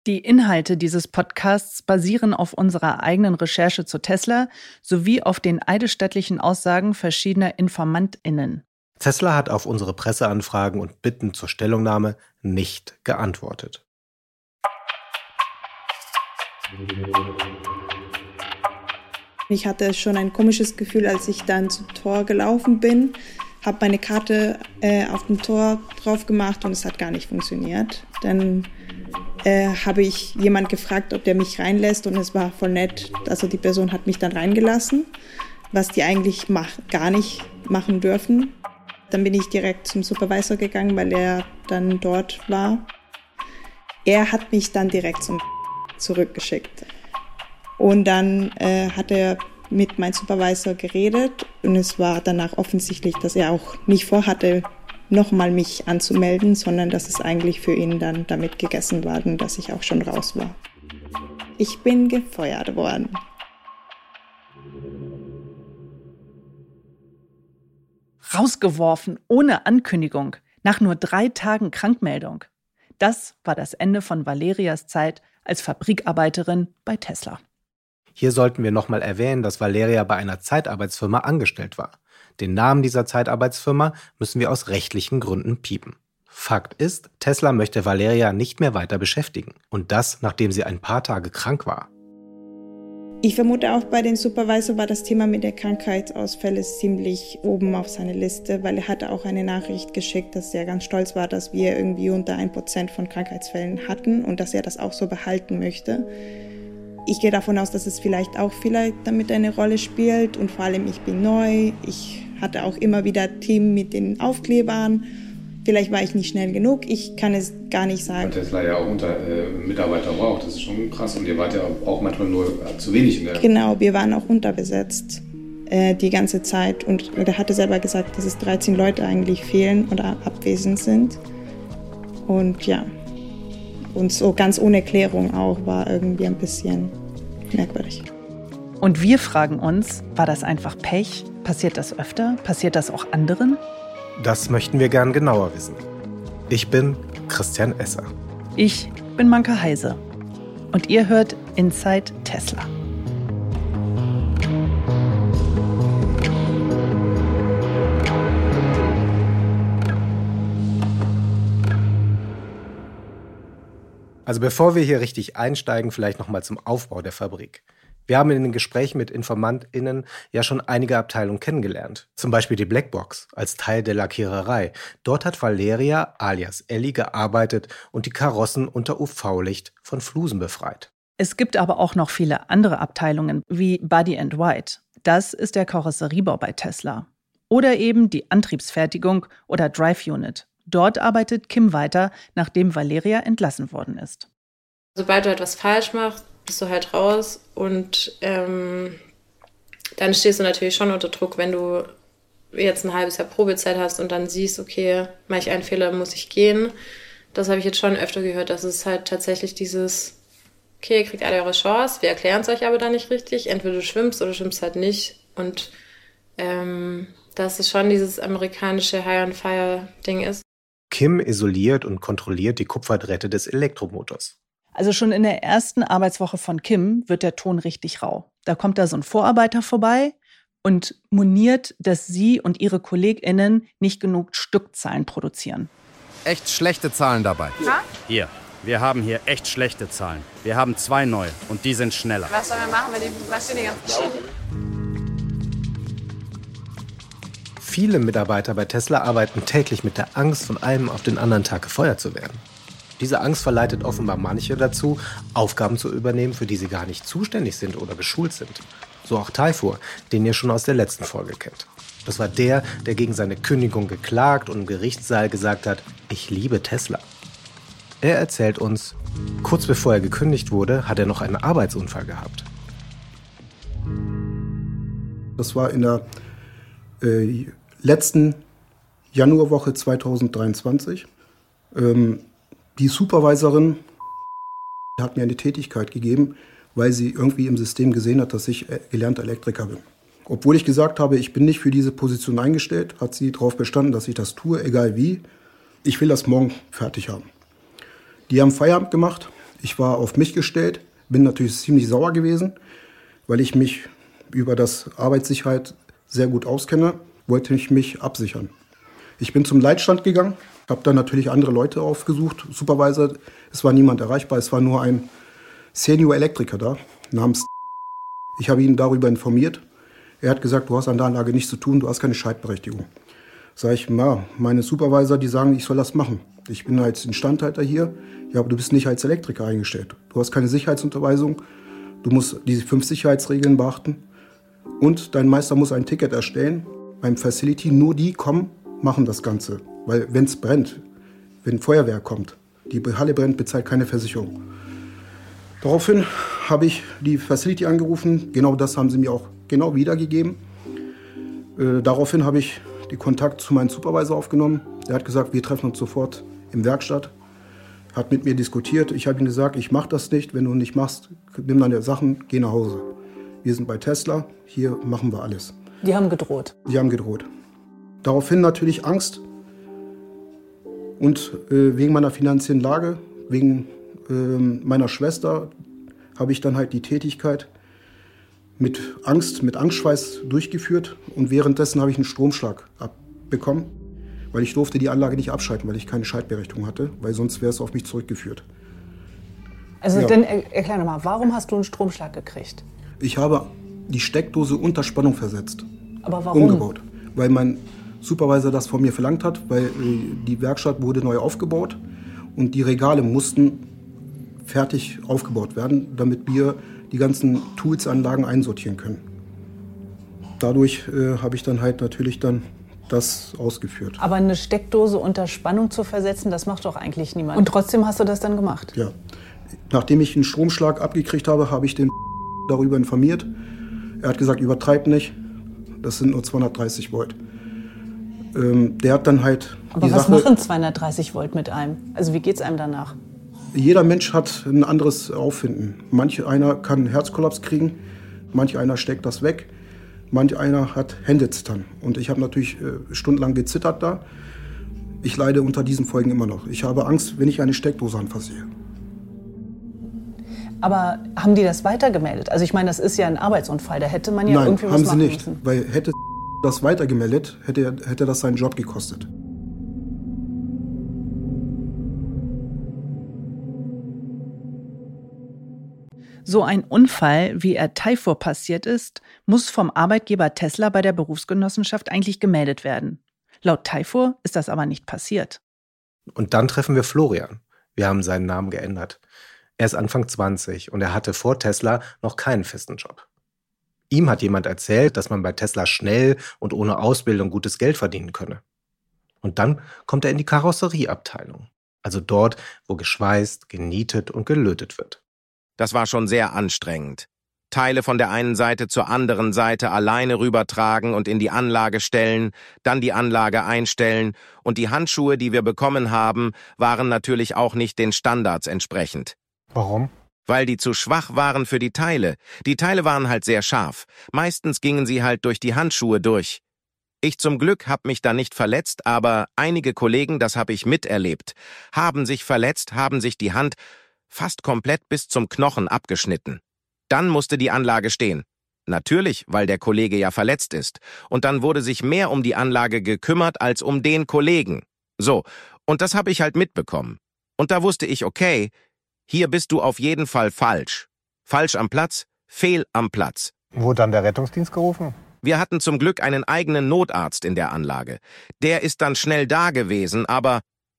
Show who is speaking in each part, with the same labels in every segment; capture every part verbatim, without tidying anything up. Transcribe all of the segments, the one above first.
Speaker 1: Die Inhalte dieses Podcasts basieren auf unserer eigenen Recherche zu Tesla sowie auf den eidesstattlichen Aussagen verschiedener InformantInnen.
Speaker 2: Tesla hat auf unsere Presseanfragen und Bitten zur Stellungnahme nicht geantwortet.
Speaker 3: Ich hatte schon ein komisches Gefühl, als ich dann zum Tor gelaufen bin, habe meine Karte äh, auf dem Tor drauf gemacht und es hat gar nicht funktioniert. Dann äh, habe ich jemand gefragt, ob der mich reinlässt und es war voll nett. Also die Person hat mich dann reingelassen, was die eigentlich mach, gar nicht machen dürfen. Dann bin ich direkt zum Supervisor gegangen, weil er dann dort war. Er hat mich dann direkt zum zurückgeschickt. Und dann äh, hat er mit meinem Supervisor geredet und es war danach offensichtlich, dass er auch nicht vorhatte, nochmal mich anzumelden, sondern dass es eigentlich für ihn dann damit gegessen war und dass ich auch schon raus war. Ich bin gefeuert worden.
Speaker 1: Rausgeworfen, ohne Ankündigung, nach nur drei Tagen Krankmeldung. Das war das Ende von Valerias Zeit als Fabrikarbeiterin bei Tesla.
Speaker 2: Hier sollten wir nochmal erwähnen, dass Valeria bei einer Zeitarbeitsfirma angestellt war. Den Namen dieser Zeitarbeitsfirma müssen wir aus rechtlichen Gründen piepen. Fakt ist, Tesla möchte Valeria nicht mehr weiter beschäftigen. Und das, nachdem sie ein paar Tage krank war.
Speaker 3: Ich vermute auch bei den Supervisor war das Thema mit der Krankheitsausfälle ziemlich oben auf seiner Liste, weil er hatte auch eine Nachricht geschickt, dass er ganz stolz war, dass wir irgendwie unter ein Prozent von Krankheitsfällen hatten und dass er das auch so behalten möchte. Ich gehe davon aus, dass es vielleicht auch vielleicht damit eine Rolle spielt und vor allem ich bin neu. Ich hatte auch immer wieder Themen mit den Aufklebern. Vielleicht war ich nicht schnell genug, ich kann es gar nicht sagen.
Speaker 4: Weil Tesla ja auch unter äh, Mitarbeiter braucht, das ist schon krass und ihr wart ja auch manchmal nur äh, zu wenig in der...
Speaker 3: Genau, wir waren auch unterbesetzt äh, die ganze Zeit und er hatte selber gesagt, dass es dreizehn Leute eigentlich fehlen oder abwesend sind. Und ja, und so ganz ohne Erklärung auch, war irgendwie ein bisschen merkwürdig.
Speaker 1: Und wir fragen uns, war das einfach Pech? Passiert das öfter? Passiert das auch anderen?
Speaker 2: Das möchten wir gern genauer wissen. Ich bin Christian Esser.
Speaker 1: Ich bin Manka Heise. Und ihr hört Inside Tesla.
Speaker 2: Also bevor wir hier richtig einsteigen, vielleicht nochmal zum Aufbau der Fabrik. Wir haben in den Gesprächen mit InformantInnen ja schon einige Abteilungen kennengelernt. Zum Beispiel die Blackbox als Teil der Lackiererei. Dort hat Valeria alias Ellie gearbeitet und die Karossen unter U V-Licht von Flusen befreit.
Speaker 1: Es gibt aber auch noch viele andere Abteilungen wie Body and White. Das ist der Karosseriebau bei Tesla. Oder eben die Antriebsfertigung oder Drive Unit. Dort arbeitet Kim weiter, nachdem Valeria entlassen worden ist.
Speaker 5: Sobald du etwas falsch machst, bist du halt raus und ähm, dann stehst du natürlich schon unter Druck, wenn du jetzt ein halbes Jahr Probezeit hast und dann siehst, okay, mache ich einen Fehler, muss ich gehen. Das habe ich jetzt schon öfter gehört, dass es halt tatsächlich dieses, okay, ihr kriegt alle eure Chance, wir erklären es euch aber dann nicht richtig, entweder du schwimmst oder schwimmst halt nicht und ähm, dass es schon dieses amerikanische High-on-Fire-Ding ist.
Speaker 2: Kim isoliert und kontrolliert die Kupferdrähte des Elektromotors.
Speaker 1: Also schon in der ersten Arbeitswoche von Kim wird der Ton richtig rau. Da kommt da so ein Vorarbeiter vorbei und moniert, dass sie und ihre KollegInnen nicht genug Stückzahlen produzieren.
Speaker 6: Echt schlechte Zahlen dabei.
Speaker 7: Ha?
Speaker 6: Hier, wir haben hier echt schlechte Zahlen. Wir haben zwei neue und die sind schneller.
Speaker 7: Was sollen wir machen, wenn die Maschine ganz verschieden?
Speaker 2: Viele Mitarbeiter bei Tesla arbeiten täglich mit der Angst, von einem auf den anderen Tag gefeuert zu werden. Diese Angst verleitet offenbar manche dazu, Aufgaben zu übernehmen, für die sie gar nicht zuständig sind oder geschult sind. So auch Tayfur, den ihr schon aus der letzten Folge kennt. Das war der, der gegen seine Kündigung geklagt und im Gerichtssaal gesagt hat, ich liebe Tesla. Er erzählt uns, kurz bevor er gekündigt wurde, hat er noch einen Arbeitsunfall gehabt.
Speaker 8: Das war in der äh, letzten Januarwoche zweitausenddreiundzwanzig. Ähm, Die Supervisorin hat mir eine Tätigkeit gegeben, weil sie irgendwie im System gesehen hat, dass ich gelernter Elektriker bin. Obwohl ich gesagt habe, ich bin nicht für diese Position eingestellt, hat sie darauf bestanden, dass ich das tue, egal wie. Ich will das morgen fertig haben. Die haben Feierabend gemacht. Ich war auf mich gestellt, bin natürlich ziemlich sauer gewesen, weil ich mich über das Arbeitssicherheit sehr gut auskenne, wollte ich mich absichern. Ich bin zum Leitstand gegangen, habe dann natürlich andere Leute aufgesucht, Supervisor. Es war niemand erreichbar, es war nur ein Senior-Elektriker da, namens. Ich habe ihn darüber informiert. Er hat gesagt, du hast an der Anlage nichts zu tun, du hast keine Schaltberechtigung. Sag ich, na, meine Supervisor, die sagen, ich soll das machen. Ich bin als Instandhalter hier, ja, aber du bist nicht als Elektriker eingestellt. Du hast keine Sicherheitsunterweisung, du musst diese fünf Sicherheitsregeln beachten und dein Meister muss ein Ticket erstellen beim Facility. Nur die kommen, machen das Ganze. Weil wenn es brennt, wenn Feuerwehr kommt, die Halle brennt, bezahlt keine Versicherung. Daraufhin habe ich die Facility angerufen, genau das haben sie mir auch genau wiedergegeben. Äh, daraufhin habe ich den Kontakt zu meinem Supervisor aufgenommen. Der hat gesagt, wir treffen uns sofort im Werkstatt. Hat mit mir diskutiert. Ich habe ihm gesagt, ich mache das nicht. Wenn du nicht machst, nimm deine Sachen, geh nach Hause. Wir sind bei Tesla, hier machen wir alles.
Speaker 1: Die haben gedroht?
Speaker 8: Die haben gedroht. Daraufhin natürlich Angst. Und äh, wegen meiner finanziellen Lage, wegen äh, meiner Schwester, habe ich dann halt die Tätigkeit mit Angst, mit Angstschweiß durchgeführt. Und währenddessen habe ich einen Stromschlag abbekommen, weil ich durfte die Anlage nicht abschalten, weil ich keine Schaltberechtigung hatte, weil sonst wäre es auf mich zurückgeführt.
Speaker 1: Also ja. Dann erklär nochmal, warum hast du einen Stromschlag gekriegt?
Speaker 8: Ich habe die Steckdose unter Spannung versetzt.
Speaker 1: Aber warum?
Speaker 8: Umgebaut, weil mein Supervisor das von mir verlangt hat, weil die Werkstatt wurde neu aufgebaut und die Regale mussten fertig aufgebaut werden, damit wir die ganzen Tools-Anlagen einsortieren können. Dadurch äh, habe ich dann halt natürlich dann das ausgeführt.
Speaker 1: Aber eine Steckdose unter Spannung zu versetzen, das macht doch eigentlich niemand. Und trotzdem hast du das dann gemacht?
Speaker 8: Ja. Nachdem ich einen Stromschlag abgekriegt habe, habe ich den darüber informiert. Er hat gesagt, übertreib nicht, das sind nur zweihundertdreißig Volt. Ähm, der hat dann halt
Speaker 1: Aber
Speaker 8: die
Speaker 1: was
Speaker 8: Sache,
Speaker 1: machen zweihundertdreißig Volt mit einem? Also wie geht's einem danach?
Speaker 8: Jeder Mensch hat ein anderes Auffinden. Manch einer kann einen Herzkollaps kriegen, manch einer steckt das weg, manch einer hat Händezittern. Und ich habe natürlich äh, stundenlang gezittert da. Ich leide unter diesen Folgen immer noch. Ich habe Angst, wenn ich eine Steckdose anfasse.
Speaker 1: Aber haben die das weitergemeldet? Also ich meine, das ist ja ein Arbeitsunfall, da hätte man ja
Speaker 8: Nein,
Speaker 1: irgendwie was
Speaker 8: haben
Speaker 1: machen
Speaker 8: sie nicht,
Speaker 1: müssen.
Speaker 8: weil hätte das weitergemeldet, hätte, hätte das seinen Job gekostet.
Speaker 1: So ein Unfall, wie er Taifor passiert ist, muss vom Arbeitgeber Tesla bei der Berufsgenossenschaft eigentlich gemeldet werden. Laut Taifor ist das aber nicht passiert.
Speaker 2: Und dann treffen wir Florian. Wir haben seinen Namen geändert. Er ist Anfang zwanzig und er hatte vor Tesla noch keinen festen Job. Ihm hat jemand erzählt, dass man bei Tesla schnell und ohne Ausbildung gutes Geld verdienen könne. Und dann kommt er in die Karosserieabteilung, also dort, wo geschweißt, genietet und gelötet wird.
Speaker 9: Das war schon sehr anstrengend. Teile von der einen Seite zur anderen Seite alleine rübertragen und in die Anlage stellen, dann die Anlage einstellen und die Handschuhe, die wir bekommen haben, waren natürlich auch nicht den Standards entsprechend.
Speaker 2: Warum?
Speaker 9: Weil die zu schwach waren für die Teile. Die Teile waren halt sehr scharf. Meistens gingen sie halt durch die Handschuhe durch. Ich zum Glück habe mich da nicht verletzt, aber einige Kollegen, das habe ich miterlebt, haben sich verletzt, haben sich die Hand fast komplett bis zum Knochen abgeschnitten. Dann musste die Anlage stehen. Natürlich, weil der Kollege ja verletzt ist. Und dann wurde sich mehr um die Anlage gekümmert als um den Kollegen. So, und das habe ich halt mitbekommen. Und da wusste ich, okay, hier bist du auf jeden Fall falsch. Falsch am Platz, fehl am Platz.
Speaker 10: Wurde dann der Rettungsdienst gerufen?
Speaker 9: Wir hatten zum Glück einen eigenen Notarzt in der Anlage. Der ist dann schnell da gewesen, aber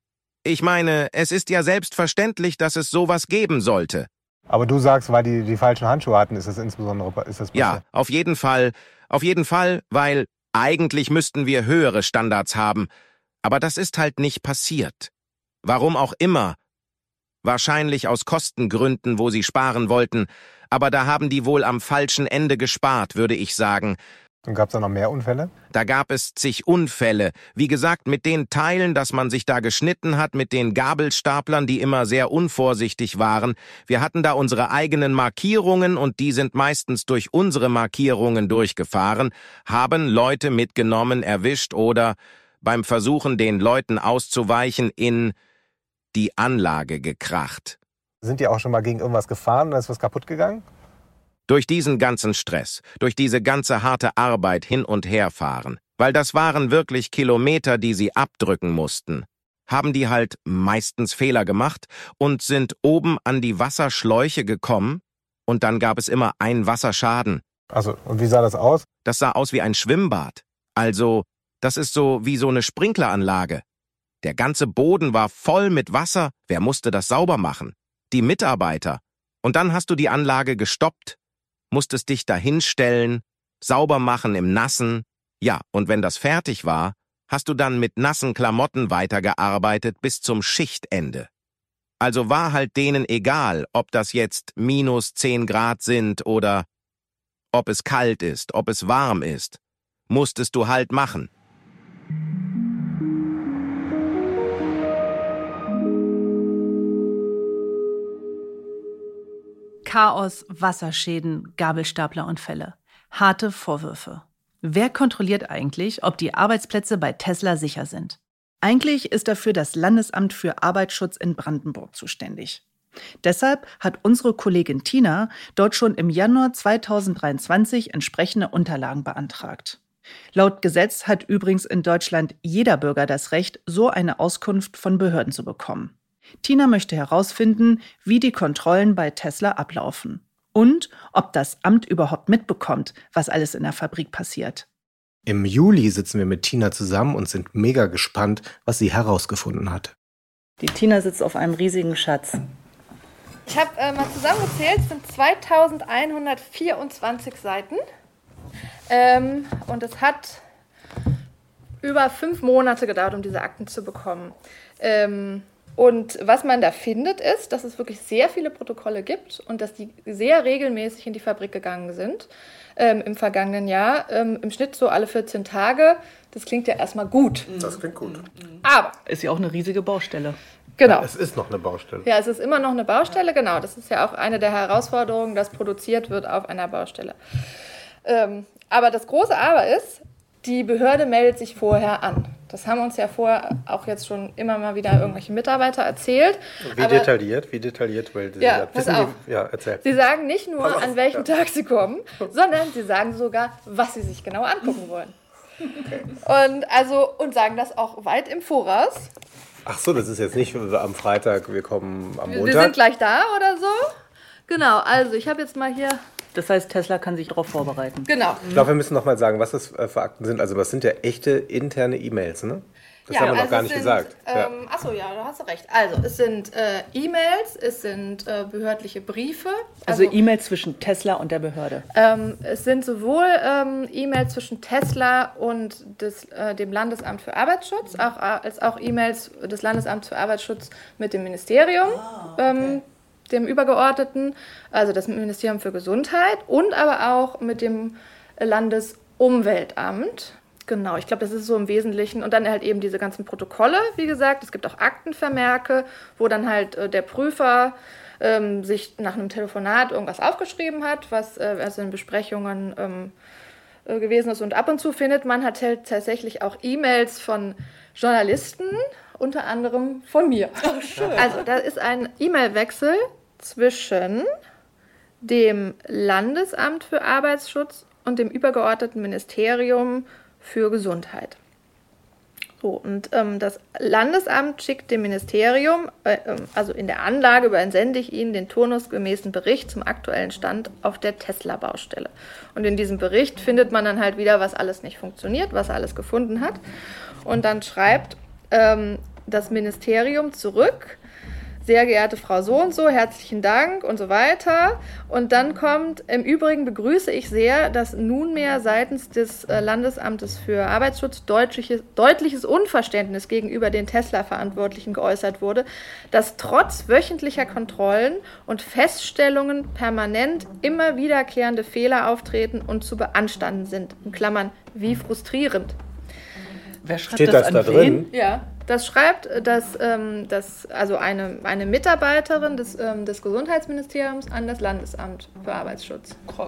Speaker 9: ich meine, es ist ja selbstverständlich, dass es sowas geben sollte.
Speaker 10: Aber du sagst, weil die die falschen Handschuhe hatten, ist das insbesondere ist das passiert?
Speaker 9: Ja, auf jeden Fall, auf jeden Fall, weil eigentlich müssten wir höhere Standards haben, aber das ist halt nicht passiert. Warum auch immer. Wahrscheinlich aus Kostengründen, wo sie sparen wollten, aber da haben die wohl am falschen Ende gespart, würde ich sagen.
Speaker 10: Und gab es da noch mehr Unfälle?
Speaker 9: Da gab es zig Unfälle. Wie gesagt, mit den Teilen, dass man sich da geschnitten hat, mit den Gabelstaplern, die immer sehr unvorsichtig waren. Wir hatten da unsere eigenen Markierungen und die sind meistens durch unsere Markierungen durchgefahren, haben Leute mitgenommen, erwischt oder beim Versuchen, den Leuten auszuweichen, in die Anlage gekracht.
Speaker 10: Sind die auch schon mal gegen irgendwas gefahren und ist was kaputt gegangen?
Speaker 9: Durch diesen ganzen Stress, durch diese ganze harte Arbeit hin und her fahren, weil das waren wirklich Kilometer, die sie abdrücken mussten, haben die halt meistens Fehler gemacht und sind oben an die Wasserschläuche gekommen und dann gab es immer einen Wasserschaden.
Speaker 10: Also, und wie sah das aus?
Speaker 9: Das sah aus wie ein Schwimmbad. Also, das ist so wie so eine Sprinkleranlage. Der ganze Boden war voll mit Wasser. Wer musste das sauber machen? Die Mitarbeiter. Und dann hast du die Anlage gestoppt, musstest dich dahinstellen, sauber machen im Nassen. Ja, und wenn das fertig war, hast du dann mit nassen Klamotten weitergearbeitet bis zum Schichtende. Also war halt denen egal, ob das jetzt minus zehn Grad sind oder ob es kalt ist, ob es warm ist. Musstest du halt machen.
Speaker 1: Chaos, Wasserschäden, Gabelstaplerunfälle. Harte Vorwürfe. Wer kontrolliert eigentlich, ob die Arbeitsplätze bei Tesla sicher sind? Eigentlich ist dafür das Landesamt für Arbeitsschutz in Brandenburg zuständig. Deshalb hat unsere Kollegin Tina dort schon im Januar zweitausenddreiundzwanzig entsprechende Unterlagen beantragt. Laut Gesetz hat übrigens in Deutschland jeder Bürger das Recht, so eine Auskunft von Behörden zu bekommen. Tina möchte herausfinden, wie die Kontrollen bei Tesla ablaufen und ob das Amt überhaupt mitbekommt, was alles in der Fabrik passiert.
Speaker 2: Im Juli sitzen wir mit Tina zusammen und sind mega gespannt, was sie herausgefunden hat.
Speaker 1: Die Tina sitzt auf einem riesigen Schatz.
Speaker 7: Ich habe äh, mal zusammengezählt, es sind zweitausendeinhundertvierundzwanzig Seiten. Ähm, und es hat über fünf Monate gedauert, um diese Akten zu bekommen. Ähm, und was man da findet, ist, dass es wirklich sehr viele Protokolle gibt und dass die sehr regelmäßig in die Fabrik gegangen sind ähm, im vergangenen Jahr. Ähm, Im Schnitt so alle vierzehn Tage. Das klingt ja erstmal gut.
Speaker 8: Das klingt gut.
Speaker 7: Aber
Speaker 1: ist ja auch eine riesige Baustelle.
Speaker 7: Genau.
Speaker 2: Es ist noch eine Baustelle.
Speaker 7: Ja, es ist immer noch eine Baustelle, genau. Das ist ja auch eine der Herausforderungen, dass produziert wird auf einer Baustelle. Ähm, aber das große Aber ist, die Behörde meldet sich vorher an. Das haben uns ja vorher auch jetzt schon immer mal wieder irgendwelche Mitarbeiter erzählt.
Speaker 2: Wie
Speaker 7: aber,
Speaker 2: detailliert? Wie detailliert? Weil
Speaker 7: ja,
Speaker 2: ja,
Speaker 7: pass
Speaker 2: wissen
Speaker 7: auf.
Speaker 2: Die, ja, erzähl.
Speaker 7: Sie sagen nicht nur,
Speaker 2: Pass auf,
Speaker 7: an welchem
Speaker 2: ja.
Speaker 7: Tag sie kommen, sondern sie sagen sogar, was sie sich genau angucken wollen.
Speaker 2: Okay.
Speaker 7: Und, also, und sagen das auch weit im Voraus.
Speaker 2: Ach so, das ist jetzt nicht am Freitag, wir kommen am Montag.
Speaker 7: Wir sind gleich da oder so. Genau, also ich habe jetzt mal hier...
Speaker 1: Das heißt, Tesla kann sich darauf vorbereiten.
Speaker 7: Genau.
Speaker 2: Ich glaube, wir müssen noch mal sagen, was das für Akten sind. Also, was sind ja echte interne E-Mails, ne? Das
Speaker 7: ja,
Speaker 2: haben wir noch
Speaker 7: also
Speaker 2: gar
Speaker 7: es
Speaker 2: nicht
Speaker 7: sind,
Speaker 2: gesagt.
Speaker 7: Ähm,
Speaker 2: Ja.
Speaker 7: Achso, ja, da hast du recht. Also, es sind äh, E-Mails, es sind äh, behördliche Briefe.
Speaker 1: Also, also E-Mails zwischen Tesla und der Behörde.
Speaker 7: Ähm, es sind sowohl ähm, E-Mails zwischen Tesla und des, äh, dem Landesamt für Arbeitsschutz, auch, als auch E-Mails des Landesamts für Arbeitsschutz mit dem Ministerium. Ah, okay. ähm, dem Übergeordneten, also das Ministerium für Gesundheit und aber auch mit dem Landesumweltamt. Genau, ich glaube, das ist so im Wesentlichen. Und dann halt eben diese ganzen Protokolle, wie gesagt. Es gibt auch Aktenvermerke, wo dann halt äh, der Prüfer ähm, sich nach einem Telefonat irgendwas aufgeschrieben hat, was äh, also in Besprechungen ähm, äh, gewesen ist. Und ab und zu findet man halt tatsächlich auch E-Mails von Journalisten, unter anderem von mir. Oh, schön. Also da ist ein E-Mail-Wechsel zwischen dem Landesamt für Arbeitsschutz und dem übergeordneten Ministerium für Gesundheit. So, und ähm, das Landesamt schickt dem Ministerium, äh, also in der Anlage übersende ich Ihnen den turnusgemäßen Bericht zum aktuellen Stand auf der Tesla-Baustelle. Und in diesem Bericht findet man dann halt wieder, was alles nicht funktioniert, was er alles gefunden hat. Und dann schreibt ähm, das Ministerium zurück, sehr geehrte Frau so und so, herzlichen Dank und so weiter. Und dann kommt, im Übrigen begrüße ich sehr, dass nunmehr seitens des Landesamtes für Arbeitsschutz deutliches, deutliches Unverständnis gegenüber den Tesla-Verantwortlichen geäußert wurde, dass trotz wöchentlicher Kontrollen und Feststellungen permanent immer wiederkehrende Fehler auftreten und zu beanstanden sind. In Klammern, wie frustrierend.
Speaker 1: Wer schreibt
Speaker 2: Steht
Speaker 1: das,
Speaker 2: das
Speaker 1: an
Speaker 2: da
Speaker 1: wen?
Speaker 2: drin?
Speaker 7: Ja, das schreibt das, ähm, das, also eine, eine Mitarbeiterin des, ähm, des Gesundheitsministeriums an das Landesamt für Arbeitsschutz.
Speaker 1: Krass.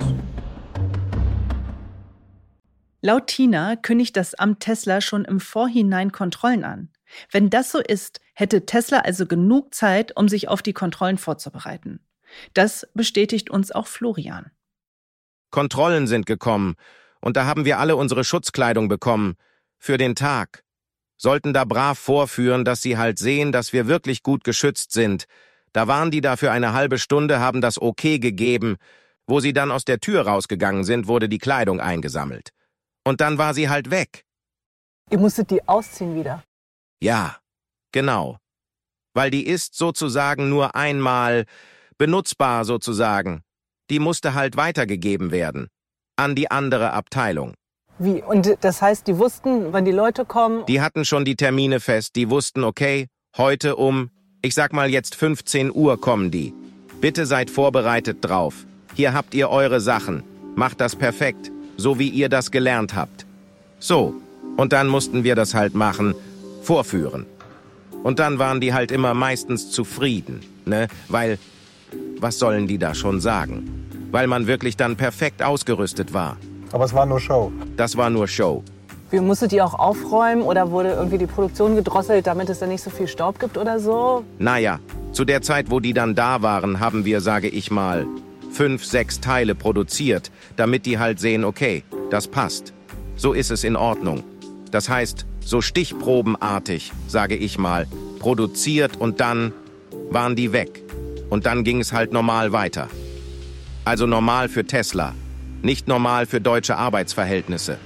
Speaker 1: Laut Tina kündigt das Amt Tesla schon im Vorhinein Kontrollen an. Wenn das so ist, hätte Tesla also genug Zeit, um sich auf die Kontrollen vorzubereiten. Das bestätigt uns auch Florian.
Speaker 9: Kontrollen sind gekommen und da haben wir alle unsere Schutzkleidung bekommen. Für den Tag. Sollten da brav vorführen, dass sie halt sehen, dass wir wirklich gut geschützt sind. Da waren die da für eine halbe Stunde, haben das Okay gegeben. Wo sie dann aus der Tür rausgegangen sind, wurde die Kleidung eingesammelt. Und dann war sie halt weg.
Speaker 11: Ihr musstet die ausziehen wieder?
Speaker 9: Ja, genau. Weil die ist sozusagen nur einmal benutzbar sozusagen. Die musste halt weitergegeben werden. An die andere Abteilung.
Speaker 11: Wie? Und das heißt, die wussten, wann die Leute kommen?
Speaker 9: Die hatten schon die Termine fest. Die wussten, okay, heute um, ich sag mal jetzt fünfzehn Uhr kommen die. Bitte seid vorbereitet drauf. Hier habt ihr eure Sachen. Macht das perfekt, so wie ihr das gelernt habt. So, und dann mussten wir das halt machen, vorführen. Und dann waren die halt immer meistens zufrieden, ne? Weil, was sollen die da schon sagen? Weil man wirklich dann perfekt ausgerüstet war.
Speaker 10: Aber es war nur Show.
Speaker 9: Das war nur Show.
Speaker 11: Wie, musstet ihr auch aufräumen oder wurde irgendwie die Produktion gedrosselt, damit es dann nicht so viel Staub gibt oder so?
Speaker 9: Naja, zu der Zeit, wo die dann da waren, haben wir, sage ich mal, fünf, sechs Teile produziert, damit die halt sehen, okay, das passt. So ist es in Ordnung. Das heißt, so stichprobenartig, sage ich mal, produziert und dann waren die weg. Und dann ging es halt normal weiter. Also normal für Tesla, nicht normal für deutsche Arbeitsverhältnisse.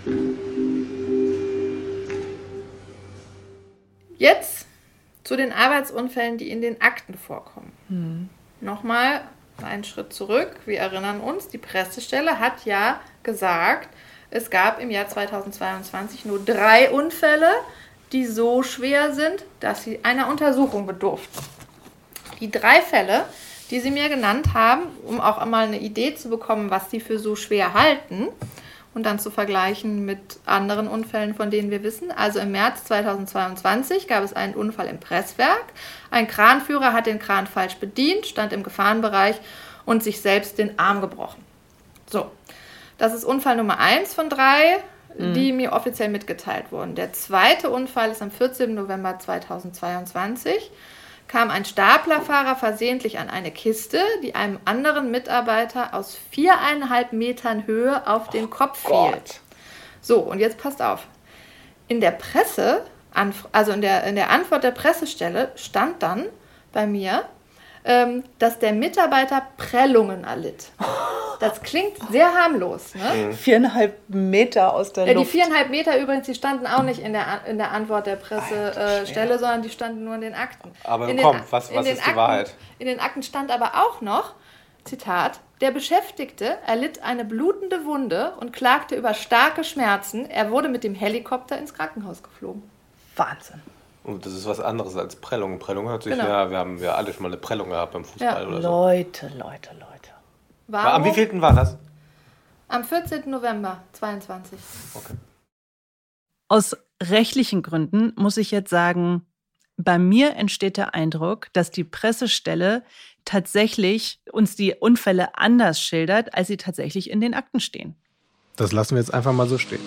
Speaker 7: Jetzt zu den Arbeitsunfällen, die in den Akten vorkommen. Hm. Nochmal einen Schritt zurück. Wir erinnern uns, die Pressestelle hat ja gesagt, es gab im Jahr zweitausendzweiundzwanzig nur drei Unfälle, die so schwer sind, dass sie einer Untersuchung bedurften. Die drei Fälle, die sie mir genannt haben, um auch einmal eine Idee zu bekommen, was sie für so schwer halten und dann zu vergleichen mit anderen Unfällen, von denen wir wissen. Also im März zweitausendzweiundzwanzig gab es einen Unfall im Presswerk. Ein Kranführer hat den Kran falsch bedient, stand im Gefahrenbereich und sich selbst den Arm gebrochen. So, das ist Unfall Nummer eins von drei, mhm. die mir offiziell mitgeteilt wurden. Der zweite Unfall ist am vierzehnten November zweitausendzweiundzwanzig. Kam ein Staplerfahrer versehentlich an eine Kiste, die einem anderen Mitarbeiter aus viereinhalb Metern Höhe auf den oh Kopf Gott. fiel. So, und jetzt passt auf. In der Presse, also in der, in der Antwort der Pressestelle stand dann bei mir, ähm, dass der Mitarbeiter Prellungen erlitt. Das klingt sehr harmlos. Ne?
Speaker 11: Viereinhalb Meter aus der
Speaker 7: ja,
Speaker 11: Luft.
Speaker 7: Die viereinhalb Meter übrigens, die standen auch nicht in der, in der Antwort der Pressestelle, äh, sondern die standen nur in den Akten.
Speaker 10: Aber
Speaker 7: in
Speaker 10: komm,
Speaker 7: den,
Speaker 10: was, was ist
Speaker 7: Akten,
Speaker 10: die Wahrheit?
Speaker 7: In den Akten stand aber auch noch, Zitat, der Beschäftigte erlitt eine blutende Wunde und klagte über starke Schmerzen. Er wurde mit dem Helikopter ins Krankenhaus geflogen.
Speaker 11: Wahnsinn.
Speaker 10: Und das ist was anderes als Prellung. Prellung hört sich,
Speaker 7: genau.
Speaker 10: ja, wir haben ja alle schon mal eine Prellung gehabt beim Fußball
Speaker 7: ja.
Speaker 10: oder so.
Speaker 11: Leute, Leute, Leute.
Speaker 7: Warum?
Speaker 10: Am wievielten war das?
Speaker 7: Am vierzehnten November zweiundzwanzig.
Speaker 10: Okay.
Speaker 1: Aus rechtlichen Gründen muss ich jetzt sagen, bei mir entsteht der Eindruck, dass die Pressestelle tatsächlich uns die Unfälle anders schildert, als sie tatsächlich in den Akten stehen.
Speaker 2: Das lassen wir jetzt einfach mal so stehen.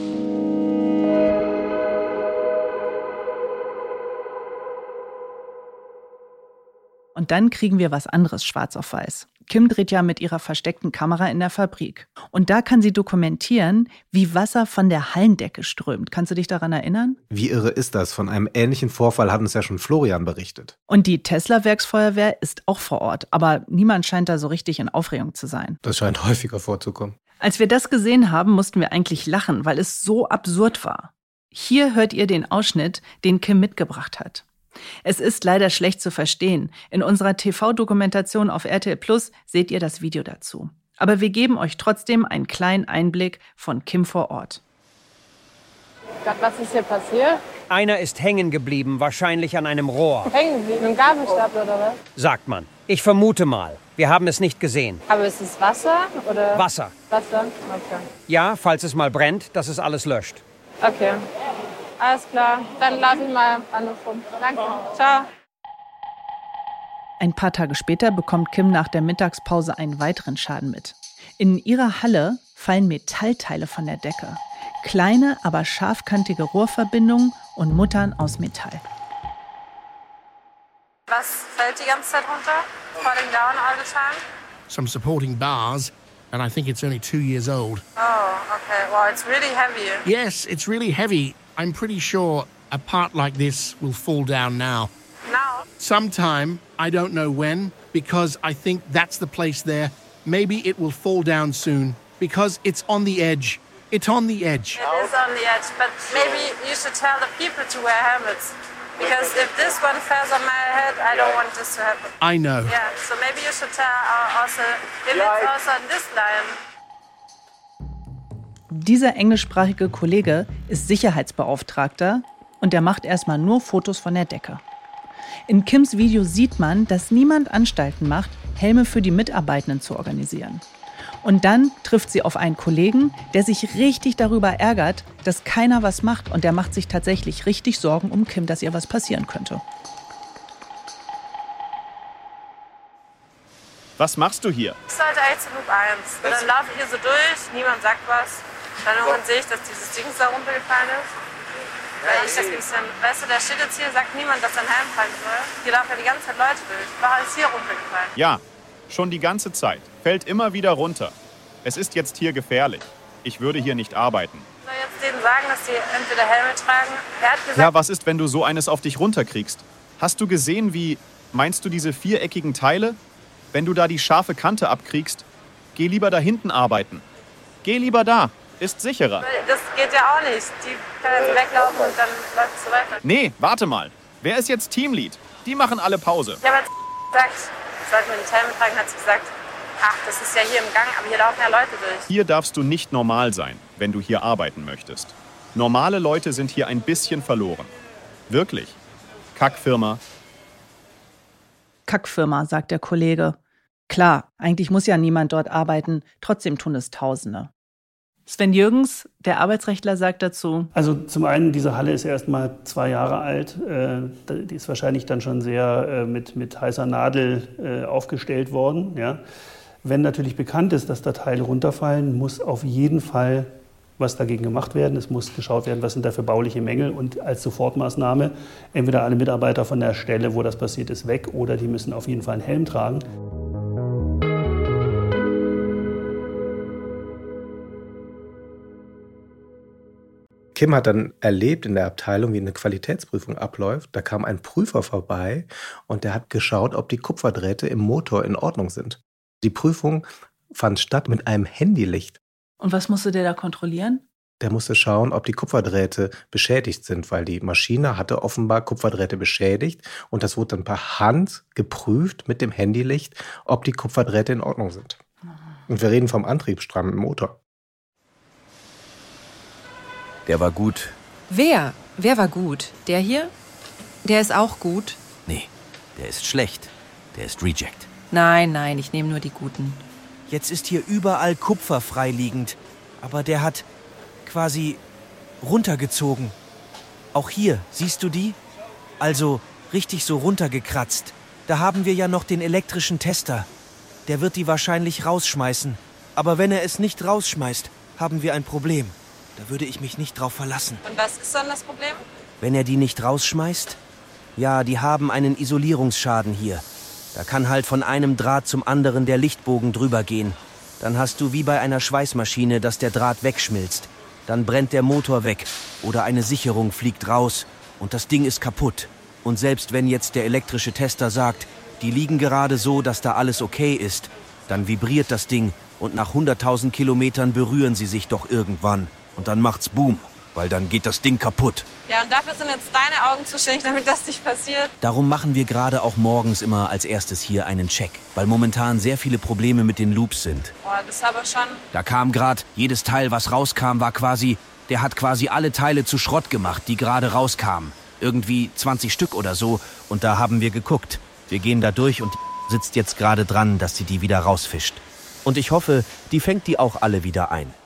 Speaker 1: Und dann kriegen wir was anderes schwarz auf weiß. Kim dreht ja mit ihrer versteckten Kamera in der Fabrik. Und da kann sie dokumentieren, wie Wasser von der Hallendecke strömt. Kannst du dich daran erinnern?
Speaker 2: Wie irre ist das? Von einem ähnlichen Vorfall hat uns ja schon Florian berichtet.
Speaker 1: Und die Tesla-Werksfeuerwehr ist auch vor Ort. Aber niemand scheint da so richtig in Aufregung zu sein.
Speaker 2: Das scheint häufiger vorzukommen.
Speaker 1: Als wir das gesehen haben, mussten wir eigentlich lachen, weil es so absurd war. Hier hört ihr den Ausschnitt, den Kim mitgebracht hat. Es ist leider schlecht zu verstehen. In unserer T V-Dokumentation auf R T L Plus seht ihr das Video dazu. Aber wir geben euch trotzdem einen kleinen Einblick von Kim vor Ort.
Speaker 12: Gott, was ist hier passiert?
Speaker 13: Einer ist hängen geblieben, wahrscheinlich an einem Rohr.
Speaker 12: Hängen geblieben? Im Gabelstapler oder was?
Speaker 13: Sagt man. Ich vermute mal. Wir haben es nicht gesehen.
Speaker 12: Aber ist es Wasser oder?
Speaker 13: Wasser.
Speaker 12: Wasser? Okay.
Speaker 13: Ja, falls es mal brennt, dass es alles löscht.
Speaker 12: Okay. Alles klar, dann laufe ich mal andersrum. Danke. Ciao.
Speaker 1: Ein paar Tage später bekommt Kim nach der Mittagspause einen weiteren Schaden mit. In ihrer Halle fallen Metallteile von der Decke. Kleine, aber scharfkantige Rohrverbindungen und Muttern aus Metall.
Speaker 5: Was fällt die ganze Zeit runter? Falling down all the time?
Speaker 14: Some supporting bars, and I think it's only two years old.
Speaker 5: Oh, okay. Well, it's really heavy.
Speaker 14: Yes, it's really heavy. I'm pretty sure a part like this will fall down now.
Speaker 5: Now?
Speaker 14: Sometime, I don't know when, because I think that's the place there. Maybe it will fall down soon, because it's on the edge. It's on the edge.
Speaker 5: It is on the edge, but maybe you should tell the people to wear helmets. Because if this one falls on my head, I don't want this to happen.
Speaker 14: I know.
Speaker 5: Yeah, so maybe you should tell uh, also, if it's also on this line.
Speaker 1: Dieser englischsprachige Kollege ist Sicherheitsbeauftragter und der macht erstmal nur Fotos von der Decke. In Kims Video sieht man, dass niemand Anstalten macht, Helme für die Mitarbeitenden zu organisieren. Und dann trifft sie auf einen Kollegen, der sich richtig darüber ärgert, dass keiner was macht. Und der macht sich tatsächlich richtig Sorgen um Kim, dass ihr was passieren könnte.
Speaker 15: Was machst du hier?
Speaker 5: Ich sollte eigentlich zu Loop eins. Und dann laufe ich hier so durch, niemand sagt was. Dann irgendwann sehe ich, dass dieses Ding da runtergefallen ist. Weil ich das ein bisschen, weißt du, da steht jetzt hier, sagt niemand, dass ein Helm fallen soll. Hier laufen ja die ganze Zeit Leute durch. War alles hier runtergefallen.
Speaker 15: Ja, schon die ganze Zeit. Fällt immer wieder runter. Es ist jetzt hier gefährlich. Ich würde hier nicht arbeiten.
Speaker 5: Ich soll jetzt denen sagen, dass sie entweder Helme tragen. Er hat gesagt,
Speaker 15: Ja, was ist, wenn du so eines auf dich runterkriegst? Hast du gesehen, wie, meinst du diese viereckigen Teile? Wenn du da die scharfe Kante abkriegst, geh lieber da hinten arbeiten. Geh lieber da, ist sicherer.
Speaker 5: das geht ja auch nicht. Die können jetzt weglaufen und dann läuft es so weiter.
Speaker 15: Nee, warte mal. Wer ist jetzt Teamlead? Die machen alle Pause.
Speaker 5: Ich habe jetzt gesagt, ich sollte mir nicht Helme tragen, hat sie gesagt, ach, das ist ja hier im Gang, aber hier laufen ja Leute durch.
Speaker 15: Hier darfst du nicht normal sein, wenn du hier arbeiten möchtest. Normale Leute sind hier ein bisschen verloren. Wirklich. Kackfirma.
Speaker 1: Kackfirma, sagt der Kollege. Klar, eigentlich muss ja niemand dort arbeiten, trotzdem tun es Tausende. Sven Jürgens, der Arbeitsrechtler, sagt dazu:
Speaker 16: Also zum einen, diese Halle ist erst mal zwei Jahre alt. Die ist wahrscheinlich dann schon sehr mit, mit heißer Nadel aufgestellt worden. Ja. Wenn natürlich bekannt ist, dass da Teile runterfallen, muss auf jeden Fall was dagegen gemacht werden. Es muss geschaut werden, was sind da für bauliche Mängel. Und als Sofortmaßnahme entweder alle Mitarbeiter von der Stelle, wo das passiert ist, weg, oder die müssen auf jeden Fall einen Helm tragen.
Speaker 2: Kim hat dann erlebt in der Abteilung, wie eine Qualitätsprüfung abläuft. Da kam ein Prüfer vorbei und der hat geschaut, ob die Kupferdrähte im Motor in Ordnung sind. Die Prüfung fand statt mit einem Handylicht.
Speaker 1: Und was musste der da kontrollieren?
Speaker 2: Der musste schauen, ob die Kupferdrähte beschädigt sind, weil die Maschine hatte offenbar Kupferdrähte beschädigt und das wurde dann per Hand geprüft mit dem Handylicht, ob die Kupferdrähte in Ordnung sind. Und wir reden vom Antriebsstrang im Motor.
Speaker 17: Der war gut.
Speaker 18: Wer? Wer war gut? Der hier? Der ist auch gut?
Speaker 17: Nee, der ist schlecht. Der ist Reject.
Speaker 18: Nein, nein, ich nehme nur die guten.
Speaker 19: Jetzt ist hier überall Kupfer freiliegend. Aber der hat quasi runtergezogen. Auch hier, siehst du die? Also richtig so runtergekratzt. Da haben wir ja noch den elektrischen Tester. Der wird die wahrscheinlich rausschmeißen. Aber wenn er es nicht rausschmeißt, haben wir ein Problem. Da würde ich mich nicht drauf verlassen.
Speaker 5: Und was ist dann das Problem?
Speaker 19: Wenn er die nicht rausschmeißt? Ja, die haben einen Isolierungsschaden hier. Da kann halt von einem Draht zum anderen der Lichtbogen drüber gehen. Dann hast du wie bei einer Schweißmaschine, dass der Draht wegschmilzt. Dann brennt der Motor weg oder eine Sicherung fliegt raus und das Ding ist kaputt. Und selbst wenn jetzt der elektrische Tester sagt, die liegen gerade so, dass da alles okay ist, dann vibriert das Ding und nach hunderttausend Kilometern berühren sie sich doch irgendwann. Und dann macht's Boom, weil dann geht das Ding kaputt.
Speaker 5: Ja, und dafür sind jetzt deine Augen zuständig, damit das nicht passiert.
Speaker 19: Darum machen wir gerade auch morgens immer als erstes hier einen Check, weil momentan sehr viele Probleme mit den Loops sind.
Speaker 5: Boah, das ist aber schon...
Speaker 19: Da kam gerade, jedes Teil, was rauskam, war quasi, der hat quasi alle Teile zu Schrott gemacht, die gerade rauskamen. Irgendwie zwanzig Stück oder so. Und da haben wir geguckt. Wir gehen da durch und die sitzt jetzt gerade dran, dass sie die wieder rausfischt. Und ich hoffe, die fängt die auch alle wieder ein.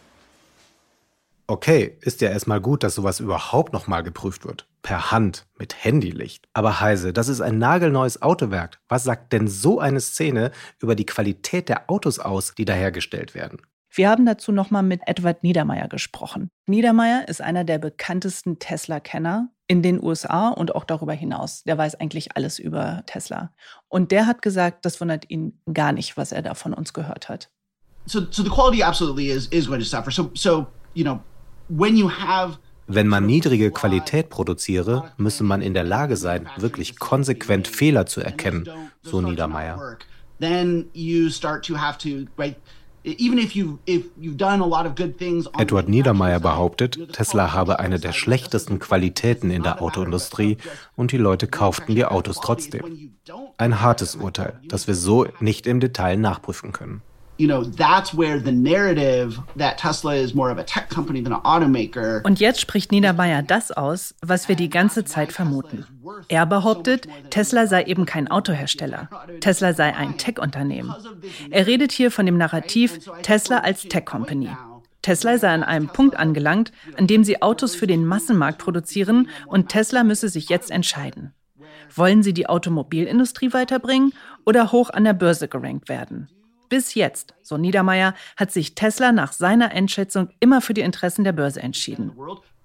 Speaker 2: Okay, ist ja erstmal gut, dass sowas überhaupt noch mal geprüft wird. Per Hand, mit Handylicht. Aber Heise, das ist ein nagelneues Autowerk. Was sagt denn so eine Szene über die Qualität der Autos aus, die da hergestellt werden?
Speaker 1: Wir haben dazu nochmal mit Edward Niedermeyer gesprochen. Niedermeyer ist einer der bekanntesten Tesla-Kenner in den U S A und auch darüber hinaus. Der weiß eigentlich alles über Tesla. Und der hat gesagt, das wundert ihn gar nicht, was er da von uns gehört hat.
Speaker 20: So, so the quality absolutely is, is going to suffer. So, so, you know, when you have
Speaker 2: Wenn man niedrige Qualität produziere, müsse man in der Lage sein, wirklich konsequent Fehler zu erkennen, so Niedermeyer.
Speaker 20: then you start to have to, right, even if you if you've done a lot of good things on
Speaker 2: Edward Niedermeyer behauptet, Tesla habe eine der schlechtesten Qualitäten in der Autoindustrie und die Leute kauften die Autos trotzdem. Ein hartes Urteil, das wir so nicht im Detail nachprüfen können.
Speaker 20: You know, that's where the narrative that Tesla is more of a tech company than an automaker.
Speaker 1: Und jetzt spricht Niedermeyer das aus, was wir die ganze Zeit vermuten. Er behauptet, Tesla sei eben kein Autohersteller. Tesla sei ein Tech-Unternehmen. Er redet hier von dem Narrativ Tesla als Tech-Company. Tesla sei an einem Punkt angelangt, an dem sie Autos für den Massenmarkt produzieren und Tesla müsse sich jetzt entscheiden. Wollen sie die Automobilindustrie weiterbringen oder hoch an der Börse gerankt werden? Bis jetzt, so Niedermeyer, hat sich Tesla nach seiner Einschätzung immer für die Interessen der Börse entschieden.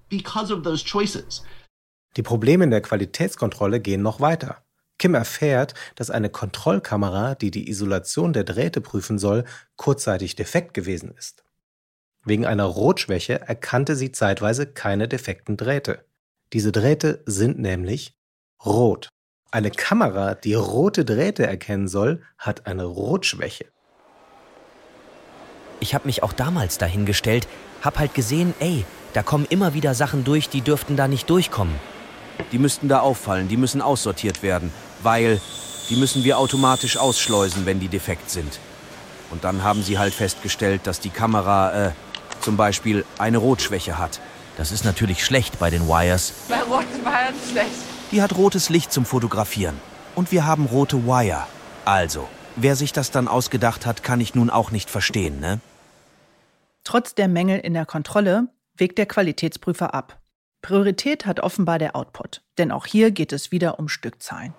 Speaker 2: Die Probleme in der Qualitätskontrolle gehen noch weiter. Kim erfährt, dass eine Kontrollkamera, die die Isolation der Drähte prüfen soll, kurzzeitig defekt gewesen ist. Wegen einer Rotschwäche erkannte sie zeitweise keine defekten Drähte. Diese Drähte sind nämlich rot. Eine Kamera, die rote Drähte erkennen soll, hat eine Rotschwäche.
Speaker 19: Ich habe mich auch damals dahingestellt, hab halt gesehen, ey, da kommen immer wieder Sachen durch, die dürften da nicht durchkommen.
Speaker 17: Die müssten da auffallen, die müssen aussortiert werden, weil die müssen wir automatisch ausschleusen, wenn die defekt sind. Und dann haben sie halt festgestellt, dass die Kamera äh, zum Beispiel eine Rotschwäche hat.
Speaker 19: Das ist natürlich schlecht bei den Wires.
Speaker 12: Bei roten Wires schlecht.
Speaker 19: Die hat rotes Licht zum Fotografieren. Und wir haben rote Wire. Also, wer sich das dann ausgedacht hat, kann ich nun auch nicht verstehen, ne?
Speaker 1: Trotz der Mängel in der Kontrolle wägt der Qualitätsprüfer ab. Priorität hat offenbar der Output, denn auch hier geht es wieder um Stückzahlen.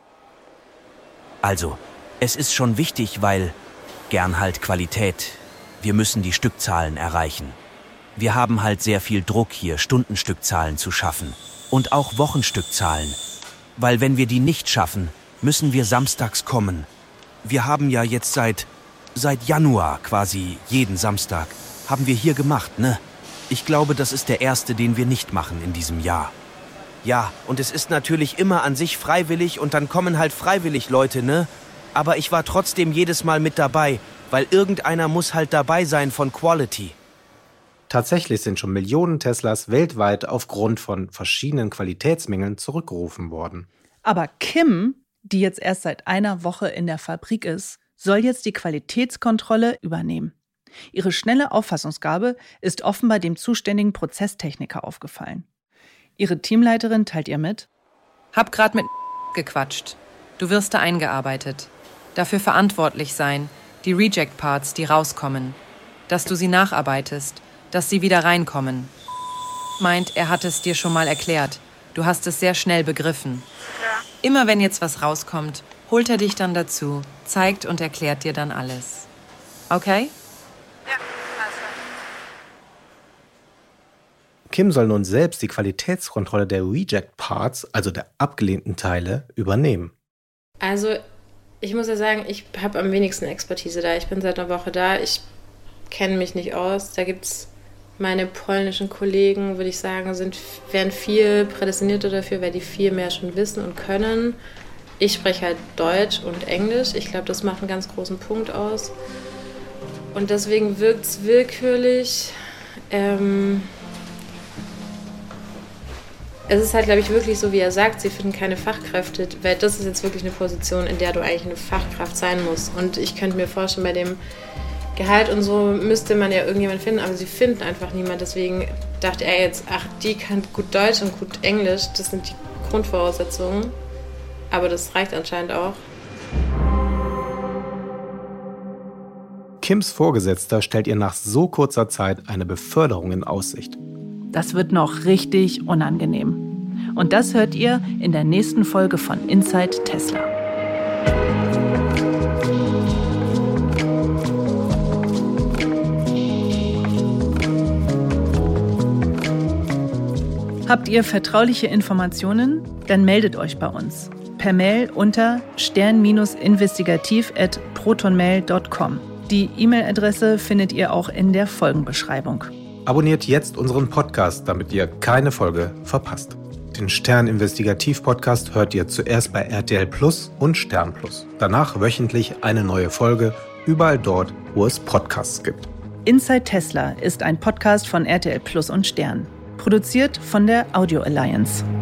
Speaker 19: Also, es ist schon wichtig, weil gern halt Qualität. Wir müssen die Stückzahlen erreichen. Wir haben halt sehr viel Druck hier, Stundenstückzahlen zu schaffen. Und auch Wochenstückzahlen. Weil wenn wir die nicht schaffen, müssen wir samstags kommen. Wir haben ja jetzt seit, seit Januar quasi jeden Samstag, haben wir hier gemacht, ne? Ich glaube, das ist der erste, den wir nicht machen in diesem Jahr. Ja, und es ist natürlich immer an sich freiwillig und dann kommen halt freiwillig Leute, ne? Aber ich war trotzdem jedes Mal mit dabei, weil irgendeiner muss halt dabei sein von Quality.
Speaker 2: Tatsächlich sind schon Millionen Teslas weltweit aufgrund von verschiedenen Qualitätsmängeln zurückgerufen worden.
Speaker 1: Aber Kim, die jetzt erst seit einer Woche in der Fabrik ist, soll jetzt die Qualitätskontrolle übernehmen. Ihre schnelle Auffassungsgabe ist offenbar dem zuständigen Prozesstechniker aufgefallen. Ihre Teamleiterin teilt ihr mit:
Speaker 18: Hab grad mit gequatscht. Du wirst da eingearbeitet. Dafür verantwortlich sein, die Reject-Parts, die rauskommen. Dass du sie nacharbeitest, dass sie wieder reinkommen. Meint, er hat es dir schon mal erklärt. Du hast es sehr schnell begriffen. Immer wenn jetzt was rauskommt, holt er dich dann dazu, zeigt und erklärt dir dann alles. Okay?
Speaker 2: Kim soll nun selbst die Qualitätskontrolle der Reject-Parts, also der abgelehnten Teile, übernehmen.
Speaker 5: Also, ich muss ja sagen, ich habe am wenigsten Expertise da. Ich bin seit einer Woche da. Ich kenne mich nicht aus. Da gibt es meine polnischen Kollegen, würde ich sagen, sind, wären viel prädestinierter dafür, weil die viel mehr schon wissen und können. Ich spreche halt Deutsch und Englisch. Ich glaube, das macht einen ganz großen Punkt aus. Und deswegen wirkt es willkürlich. Ähm es ist halt, glaube ich, wirklich so, wie er sagt, sie finden keine Fachkräfte, weil das ist jetzt wirklich eine Position, in der du eigentlich eine Fachkraft sein musst. Und ich könnte mir vorstellen, bei dem Gehalt und so müsste man ja irgendjemand finden, aber sie finden einfach niemand. Deswegen dachte er jetzt, ach, die kann gut Deutsch und gut Englisch, das sind die Grundvoraussetzungen. Aber das reicht anscheinend auch.
Speaker 2: Kims Vorgesetzter stellt ihr nach so kurzer Zeit eine Beförderung in Aussicht.
Speaker 1: Das wird noch richtig unangenehm. Und das hört ihr in der nächsten Folge von Inside Tesla. Habt ihr vertrauliche Informationen? Dann meldet euch bei uns. Per Mail unter stern investigativ at protonmail punkt com. Die E-Mail-Adresse findet ihr auch in der Folgenbeschreibung.
Speaker 2: Abonniert jetzt unseren Podcast, damit ihr keine Folge verpasst. Den Stern-Investigativ-Podcast hört ihr zuerst bei R T L Plus und Stern Plus. Danach wöchentlich eine neue Folge, überall dort, wo es Podcasts gibt.
Speaker 1: Inside Tesla ist ein Podcast von R T L Plus und Stern. Produziert von der Audio Alliance.